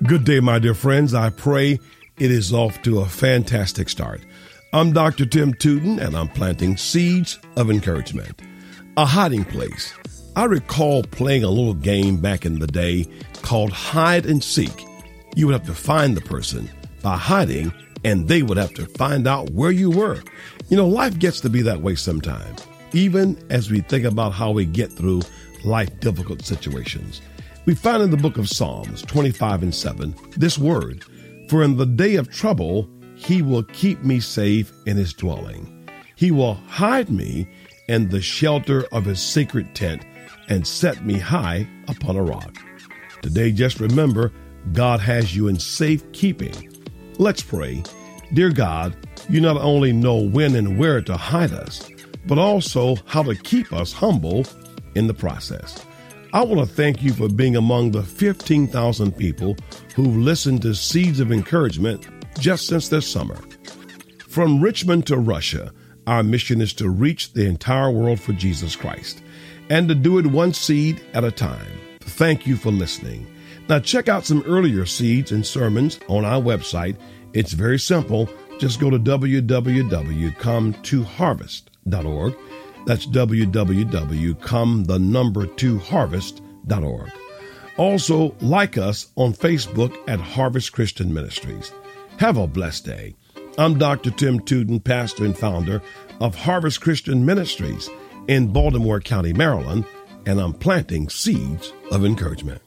Good day, my dear friends. I pray it is off to a fantastic start. I'm Dr. Tim Tootin, and I'm planting seeds of encouragement. A hiding place. I recall playing a little game back in the day called hide and seek. You would have to find the person by hiding, and they would have to find out where you were. You know, life gets to be that way sometimes, even as we think about how we get through life difficult situations. We find in the book of Psalms 25:7 this word, "For in the day of trouble, he will keep me safe in his dwelling. He will hide me in the shelter of his secret tent and set me high upon a rock." Today, just remember, God has you in safe keeping. Let's pray. Dear God, you not only know when and where to hide us, but also how to keep us humble in the process. I want to thank you for being among the 15,000 people who've listened to Seeds of Encouragement just since this summer. From Richmond to Russia, our mission is to reach the entire world for Jesus Christ and to do it one seed at a time. Thank you for listening. Now check out some earlier seeds and sermons on our website. It's very simple. Just go to www.come2harvest.org. That's www.come2harvest.org. Also, like us on Facebook at Harvest Christian Ministries. Have a blessed day. I'm Dr. Tim Tootin, pastor and founder of Harvest Christian Ministries in Baltimore County, Maryland, and I'm planting seeds of encouragement.